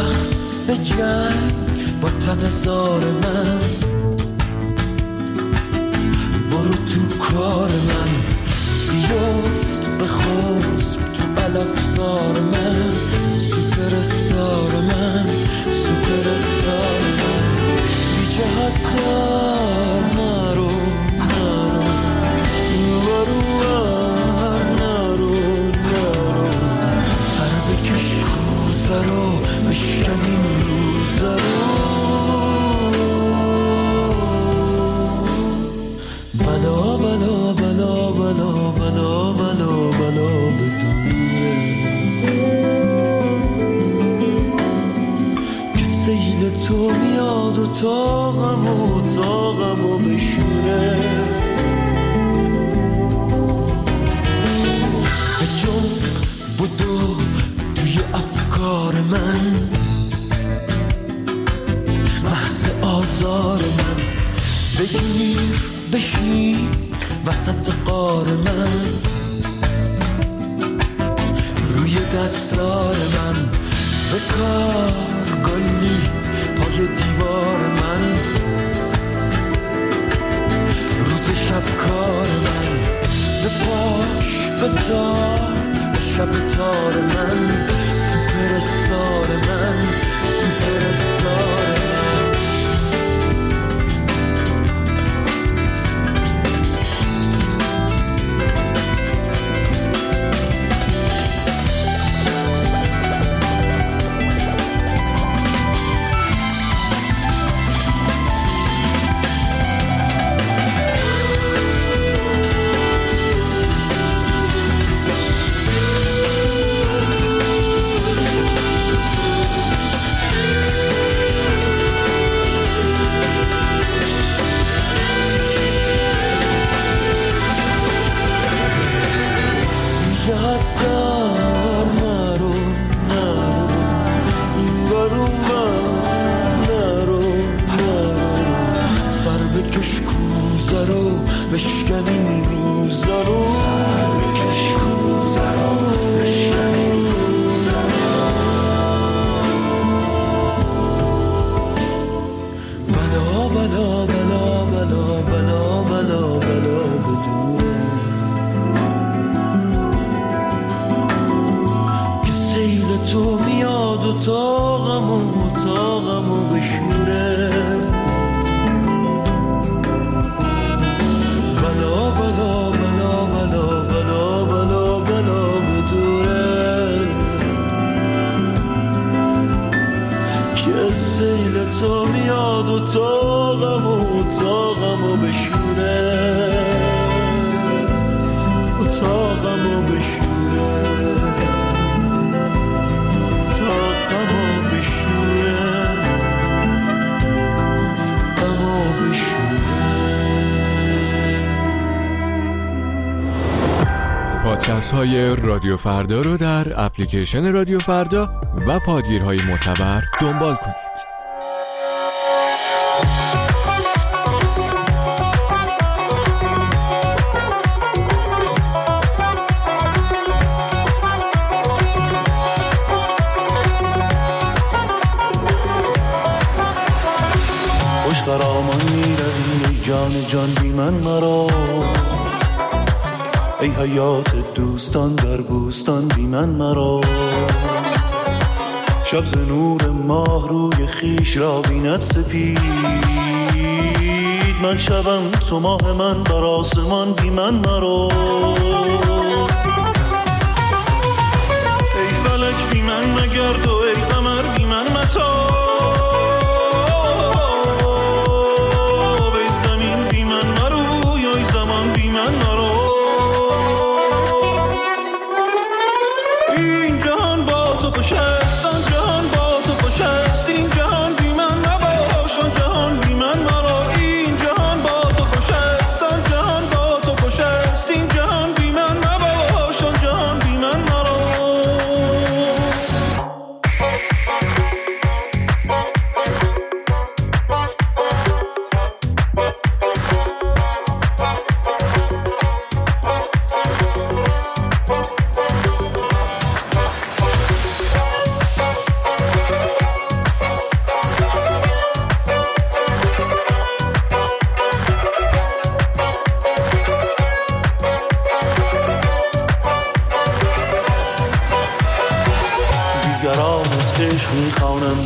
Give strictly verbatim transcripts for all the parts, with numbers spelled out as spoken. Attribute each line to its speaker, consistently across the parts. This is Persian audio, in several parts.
Speaker 1: رقص به جنگ با تن زار من، برو تو کار من، بیفت به خسب تو علفزار من، سوپر سار من، سوپر سار من. بی جهت دار نرو نرو نرو نرو نرو، سر بکش کوزه رو بشکن این روزه رو. بلا بلا بلا بلا بلا بلا بلا بدونه که سیل تو میاد و تاقم و تاقم و بشوره. به جنب بدو توی افکار من، محض آزار من، بگیر بشین وسط قار من، روی دستار من، بکار گلی پای دیوار من، روز شب کار من، به پاش به تار به شب تار من، سوپر سار من، سوپر سار من.
Speaker 2: پادکست های رادیو فردا رو در اپلیکیشن رادیو فردا و پادگیرهای معتبر دنبال کنید.
Speaker 1: خوش خرامان میروی جان جان بی من مرا، ای حیات دوستان در بوستان بی من مرا. شب ز نور ماه روی خیش را بیند سپید، من شبم تو ماه من بر آسمان بی من مرا. ای فلک بی من مگرد و ای قمر بی من متاب، ای زمین بی من مروی ای زمان بی من مرا.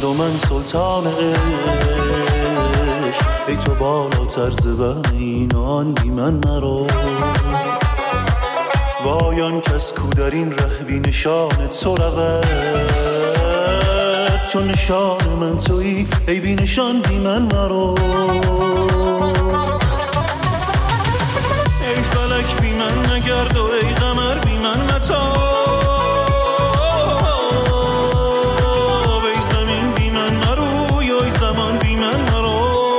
Speaker 3: و من سلطان عشق، ای تو بالاتر ز وهم اینان بی من مرو. وای آن کس کو در این ره بی نشان تو رود، چون نشان من تویی ای بی نشان بی من مرو. ای فلک بی من نگرد و ای قمر بی من متاب، ای زمین بی من نروی و ای زمان بی من نرو.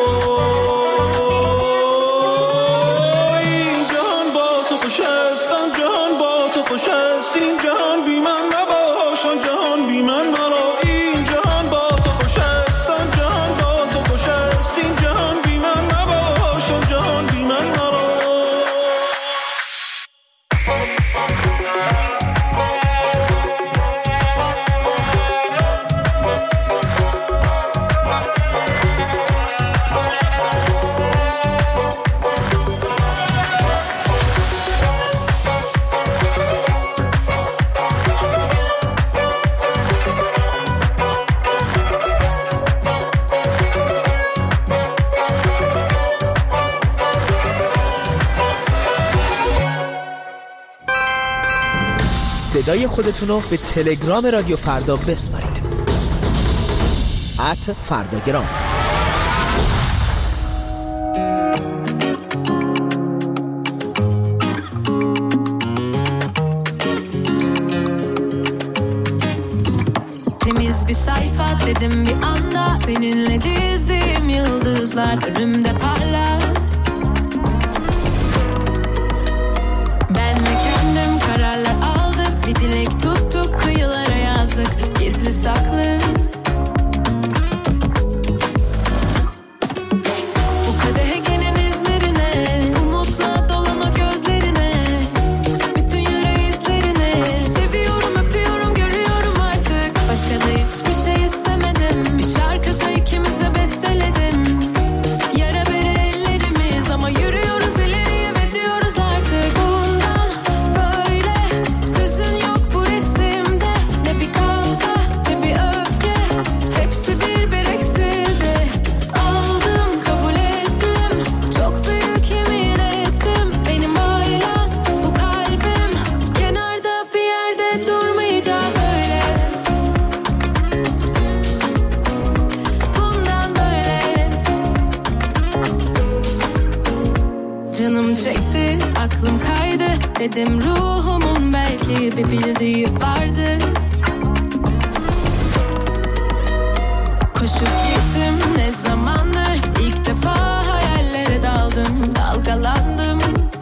Speaker 3: این جهان با تو خوش است، آن جهان با تو خوش است، این جهان بی من نباش، آن جهان بی من مرو. این جهان با تو خوش است، آن جهان با تو خوش است، این جهان بی من نباش، آن جهان بی من مرو.
Speaker 4: صدای خودتون رو به تلگرام رادیو فردا بسپارید. ات فرداگرام.
Speaker 5: Temiz bir sayfa dedim bir anda, seninle dizdiğim yıldızlar önümde parlar. Ben ve kendim kararlar aldık, bir dilek tuttuk, kıyılara yazdık, gizli saklı. Bu kadehegenin İzmir'ine, umutla dolan o gözlerine, bütün yürü izlerine, seviyorum, öpüyorum, görüyorum artık. Başka da hiçbir şey istemedim, bir şarkıda ikimize besteledim. Yara bere ellerimiz ama yürüyoruz ileriye ve diyoruz artık. Bundan böyle hüzün yok bu resimde, ne bir kavga ne bir öfke, hepsi bir bir eksildi. Aldım kabul ettim, çok büyük yemin ettim, benim haylaz bu kalbim, kenarda bir yerde durmayacak öyle. Bundan böyle canım çekti, aklım kaydı, dedim ruhumun belki bir bildiği vardı. Koşup gittim ne zamandır, ilk defa hayallere daldım, dalgalandım.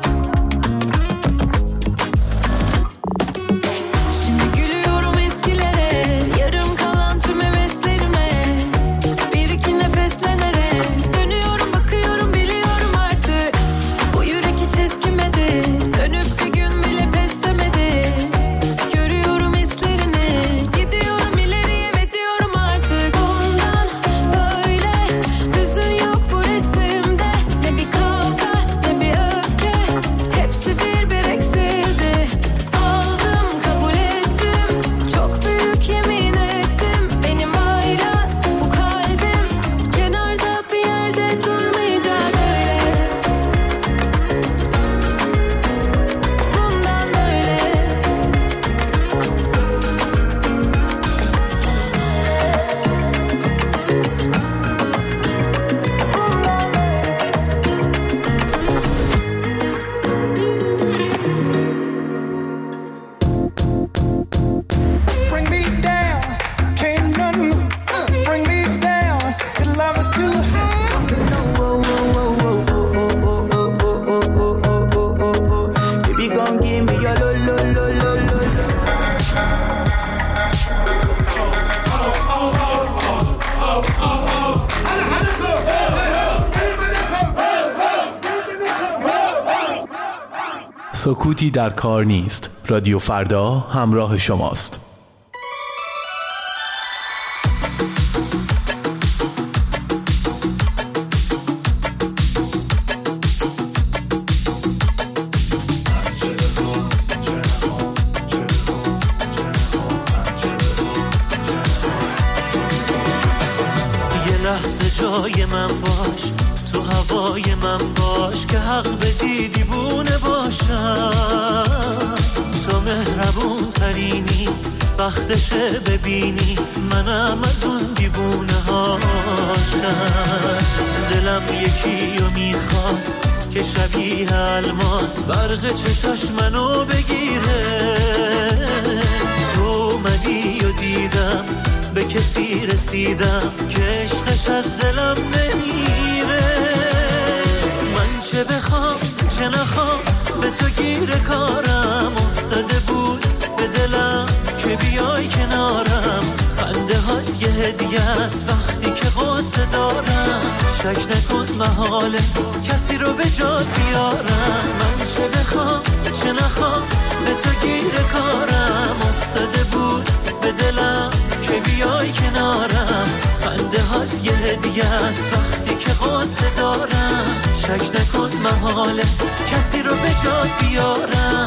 Speaker 5: Şimdi gülüyorum eskilere, yarım kalan tüm heveslerime, bir iki nefeslenerek dönüyorum, bakıyorum, biliyorum artık. Bu yürek hiç eskimedi, dönüp bir gün bile pes demedi. Görüyorum hislerini, gidiyorum ileriye ve diyorum artık. Bundan böyle hüzün yok bu resimde, ne bir kavga ne bir öfke, hepsi bir bir eksildi. Aldım kabul ettim, çok büyük yemin ettim, benim haylaz bu kalbim, kenarda bir yerde durmayacak öyle. Bundan böyle
Speaker 6: Bring me down, can't nothing bring me down. Your love is too high. Baby, gon' give me your lo lo lo lo lo lo.
Speaker 7: سکوتی در کار نیست. رادیو فردا همراه شماست.
Speaker 1: لحظه جای من باش، تو هوای من باش که حق بدی دیوونه باشم. تو مهربون ترینی، وقتشه ببینی منم از اون دیوونه هاشم. دلم یکی رو میخواست که شبیه الماس برق چشاش منو بگیره. تو اومدی و دیدم به کسی رسیدم که عشقش از دلم نمیره. من چه بخوام چه نخوام به تو گیر کارم افتاده بود به دلم که بیای کنارم. خنده های یه هدیه است وقتی که قصه دارم. شک نکن محاله کسی رو به جات بیارم. من چه بخوام چه نخوام به تو گیر کارم افتاده بود به دلم که بیای کنارم. خنده های یه هدیه است وقتی که قصه دارم. شک نکن محاله کسی رو به جات بیارم.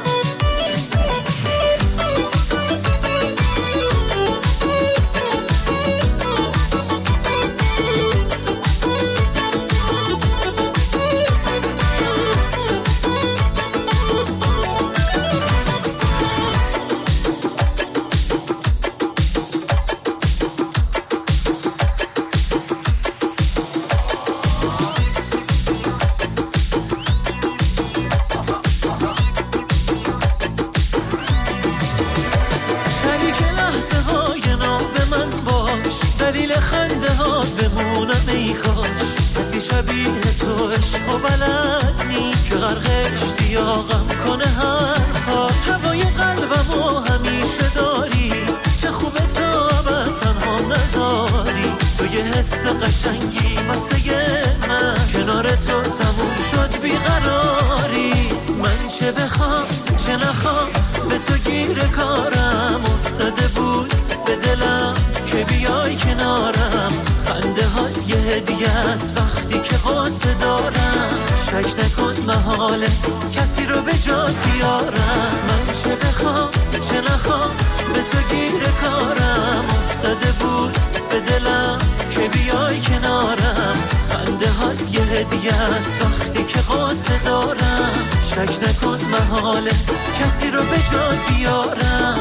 Speaker 1: کسی رو به جات بیارم. من چه بخوام چه نخوام به تو گیر کارم افتاده بود به دلم که بیای کنارم. خنده هات یه هدیه است وقتی که قصه دارم. شک نکن محاله کسی رو به جات بیارم.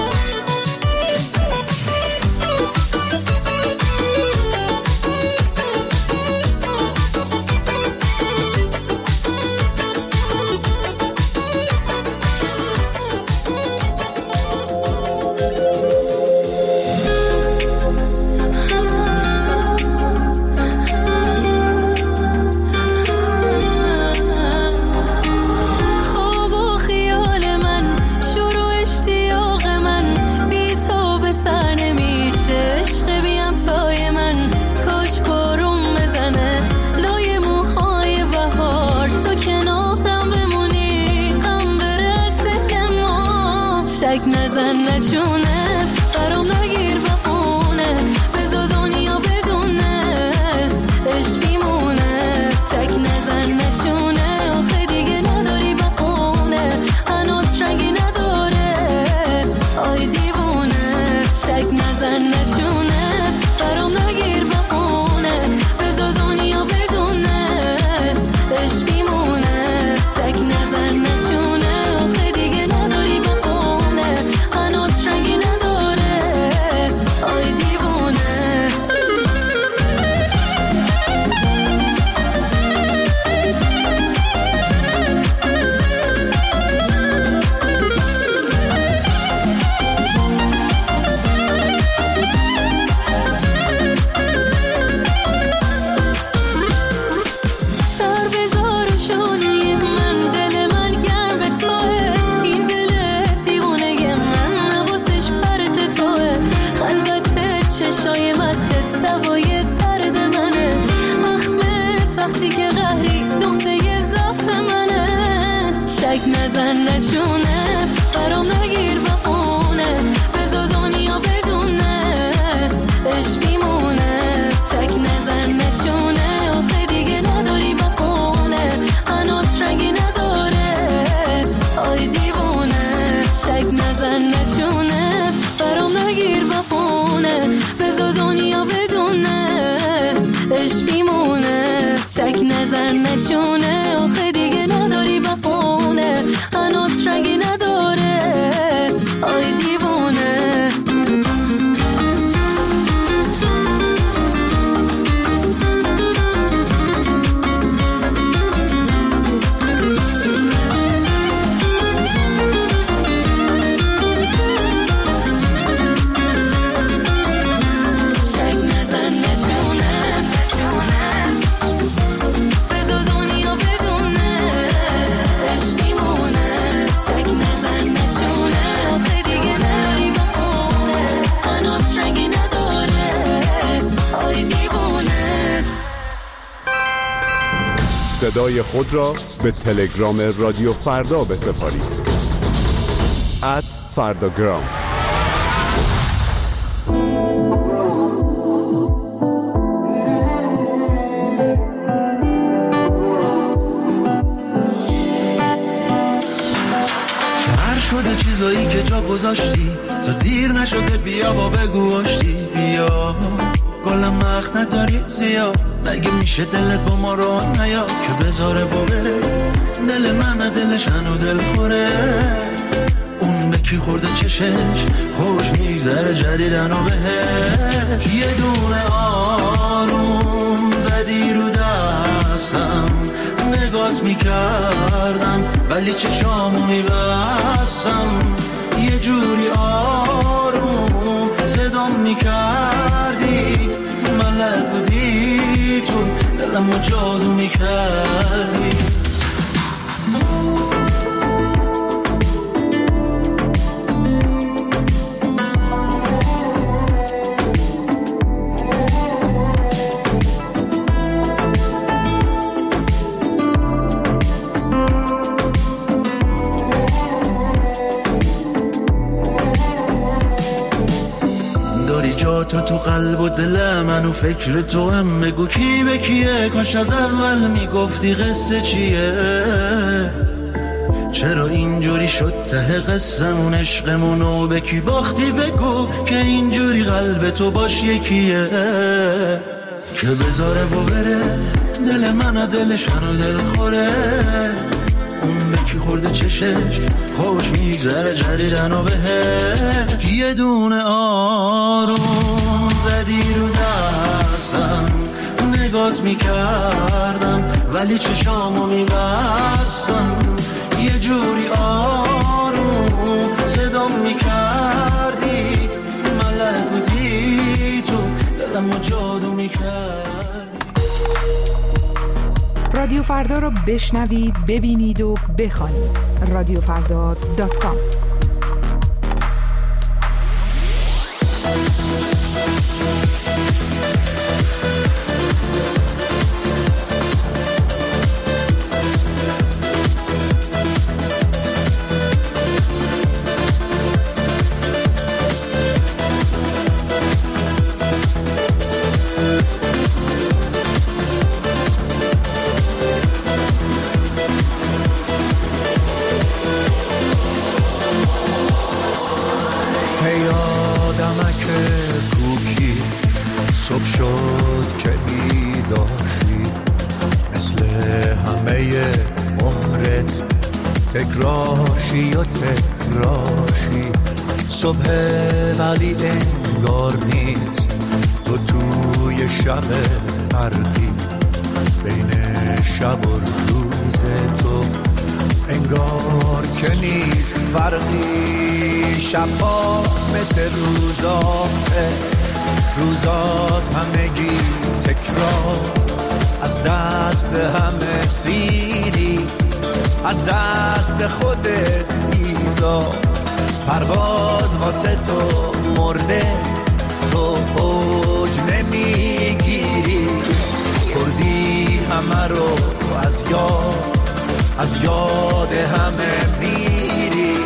Speaker 5: نشونه برام نگیر بخونه بذار دنیا بدونه
Speaker 8: صدای خود را به تلگرام رادیو فردا بسپارید. ات فرداگرام.
Speaker 1: شده چیزایی که جا گذاشتی تا دیر نشده، بیا و بگو آشتی. بیا گل مخ نداری زیاد، مگه میشه دلت با ما رو نیا که بذاره و بره. دل من دلش هنو دل خوره، اون به کی خورده چشش خوش میگذره جدیدن و بهش. یه دونه آروم زدی رو دستم، نگات میکردم ولی چشامو میبستم. یه جوری آروم صدام میکردی، ملک بودی تو دلمو جادو میکردی. تو تو قلب و دل من و فکر تو هم بگو کی به کیه. کاش از اول میگفتی قصه چیه، چرا اینجوری شد ته قصمون عشقمونو به کی باختی. بگو که اینجوری قلب تو باش یکیه که بذاره و بره. دل من دلش هنو دل خوره، اون به کی خورده چشش خوش میگذره جدیدن و بهش. یه دونه آروم زدی رو دستم، نگات میکردم ولی چشامو میبستم. یه جوری آروم صدام میکردی، ملک بودی تو دلمو جادو میکردی.
Speaker 9: رادیو فردا رو بشنوید، ببینید و بخوانید. رادیو فردا دات کام.
Speaker 10: صبح شد که ایداشی، مثل همه عمرت تکراشی و تکراشی. صبح ولی انگار نیست، تو توی شب غربی، بین شب و روز تو انگار که نیست فرقی. شبها مثل روزاته، روزات همگی تکرار، از دست همه سیری، از دست خودت ایزا. پرواز واسه تو مرده، تو اوج نمیگیری. کردی همه رو از یاد، از یاد همه میری.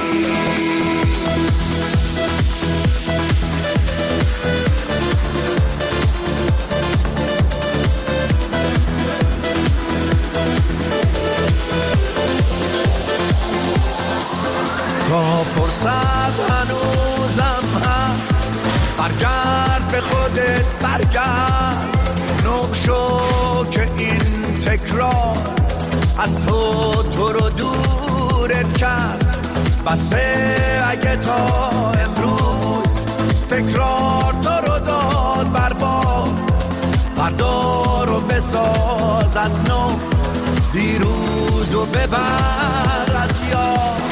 Speaker 10: تا فرصت هنوزم هست، برگرد به خودت برگرد. نقشو که این تکرار از تو تو رو دورت کرد. بسه اگه تا امروز تکرار تو رو داد برباد. فردا رو بساز از نو، دیروز رو ببر از یاد.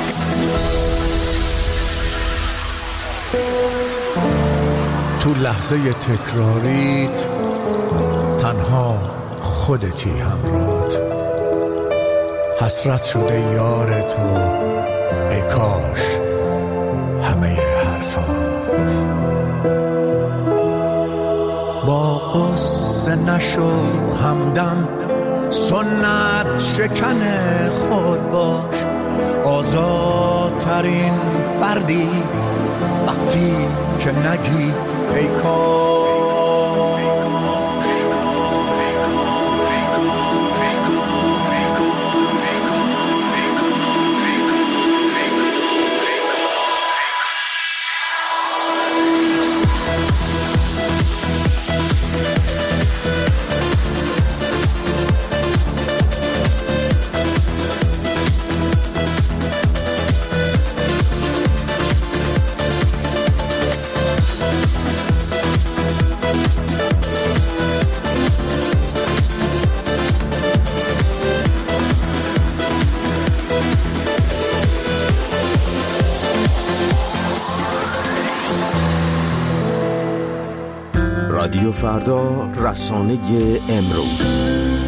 Speaker 11: تو لحظه تکراریت تنها خودتی همراهت. حسرت شده یار تو، ای کاش همه حرفات. با قصه نشو همدم،
Speaker 10: سنت شکن خود باش، آزادترین فردی وقتی که نگی ای کاش.
Speaker 12: رادیو فردا، رسانه امروز.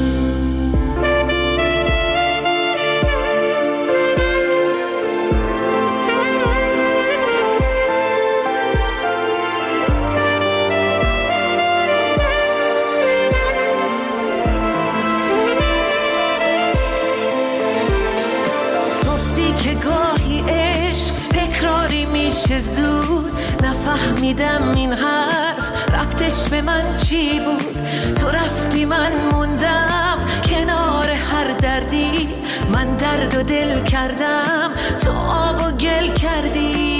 Speaker 13: گفتی که گاهی عشق تکراری میشه زود، نفهمیدم این حرف ربطش به من چی بود. تو رفتی من موندم کنار هر دردی، من درد و دل کردم تو آب و گل کردی.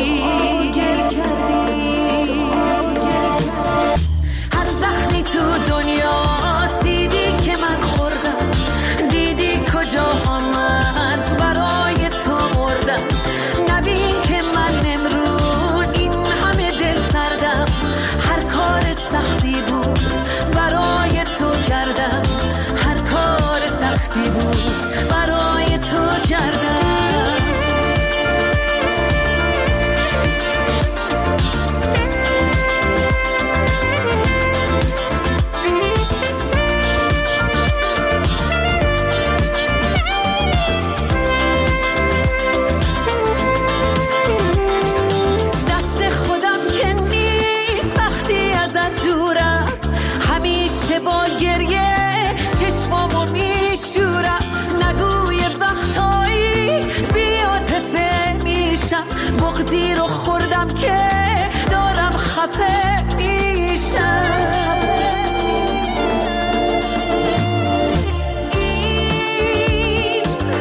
Speaker 13: هر زخمی تو دنیاست دیدی که من خوردم، دیدی کجاها من برای تو مردم. نبین که من امروز این همه دل سردم، هر کار سختی بود برای تو کردم، هر کار سختی بود برای تو کردم. با گریه چشمامو میشورم، نگوی وقتایی بی‌عاطفه میشم، بغضی رو خوردم که دارم خفه میشم. این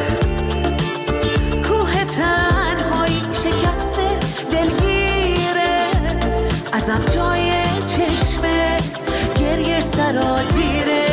Speaker 13: کوه تنهایی شکسته دلگیره، ازم جای چشمه گریه سرازیره.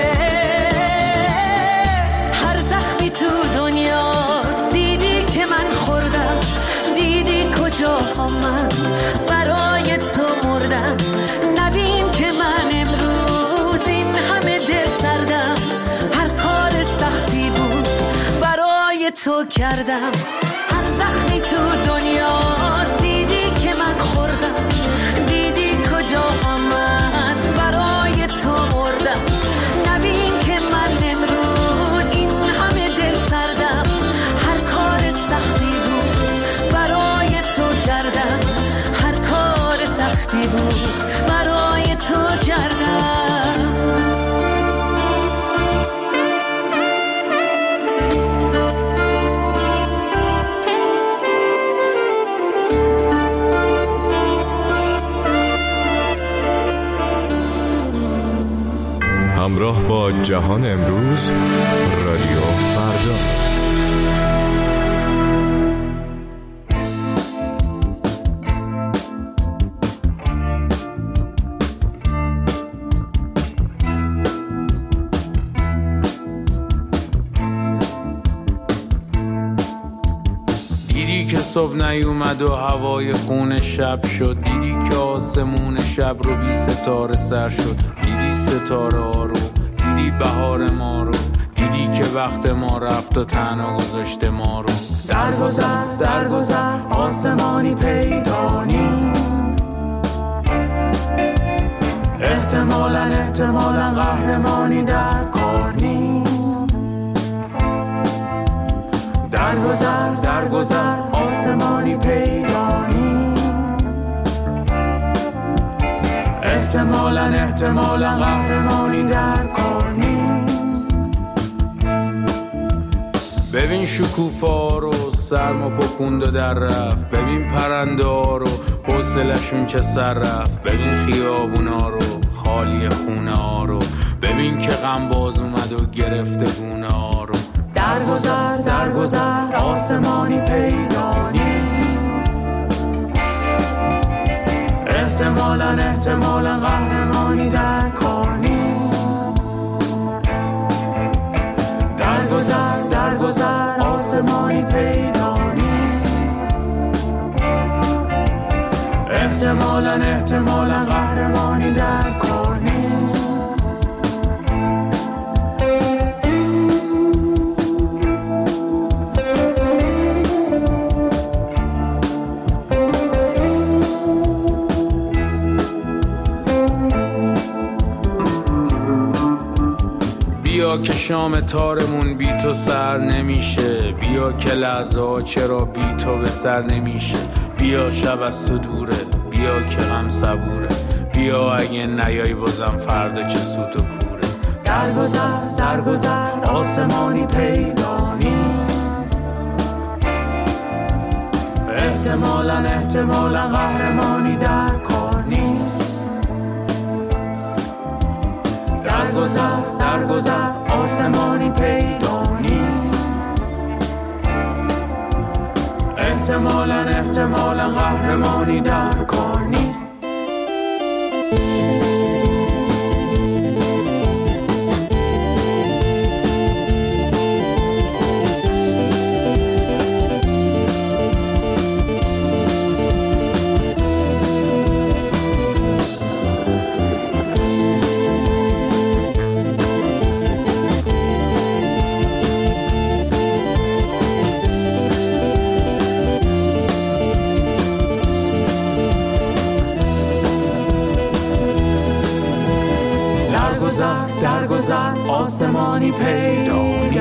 Speaker 13: هر زخمی تو دنیاست دیدی که من خوردم، دیدی کجاها من برای تو مردم. نبین که من امروز این همه دل سردم، هر کار سختی بود برای تو کردم. هر زخمی تو دنیاست دیدی که من خوردم، دیدی کجاها من برای تو مردم. نبین که من امروز این همه دل سردم، هر کار سختی بود برای تو کردم، هر کار سختی بود برای تو کردم.
Speaker 2: همراه با جهان امروز، رادیو فردا.
Speaker 14: دیدی که صبح نیومد و هوای خون شب شد، دیدی که آسمون شب رو بی ستاره سر شد، دیدی ستاره ها رو، دیدی بهار ما رو، دیدی که وقت ما رفت و تنها گذاشته ما رو.
Speaker 6: درگذر درگذر آسمانی پیدا نیست، احتمالاً احتمالاً قهرمانی در کار نیست. درگذر درگذر آسمانی پیدا نیست، احتمالاً احتمالاً قهرمانی در کار نیست.
Speaker 14: ببین شکوفا رو سرما پکوند و در رفت، ببین پرنده ها رو حوصلشون چه سر رفت، ببین خیابونا رو خالی خونه ها رو، ببین که غم باز اومد و گرفته گونه ها رو.
Speaker 5: درگذر درگذر آسمانی پیدا نیست، احتمالاً احتمالاً قهرمانی در کار نیست. درگذر درگذر آسمانی پیدا نیست، احتمالاً احتمالاً قهرمانی در کار نیست.
Speaker 14: بیا که شام تارمون بی تو سر نمیشه، بیا که لحظه ها چرا بی تو به سر نمیشه. بیا شب از تو دوره، بیا که غم صبوره، بیا اگه نیای بازم فردا چه سوت و کوره.
Speaker 5: درگذر درگذر آسمانی پیدا نیست، احتمالاً احتمالاً قهرمانی در کار نیست. درگذر درگذر آسمانی پیدا نیست، احتمالاً احتمالاً قهرمانی در کار نیست. درگذر آسمانی پیدا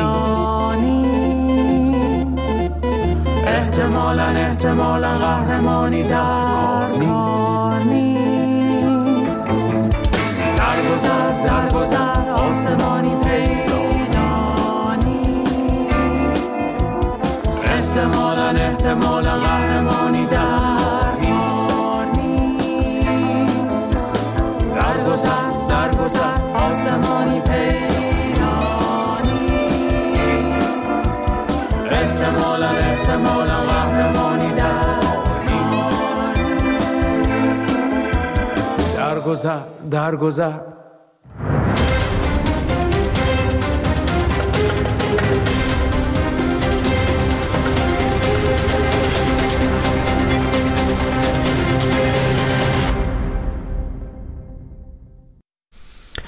Speaker 5: نیست، احتمالاً احتمالاً قهرمانی در کار نیست. درگذر درگذر آسمانی پیدا نیست، احتمالاً احتمالاً قهرمانی در کار نیست. درگذر درگذر آسمانی پیدا نیست، احتمالاً احتمالاً قهرمانی در نیست.
Speaker 14: درگذر درگذر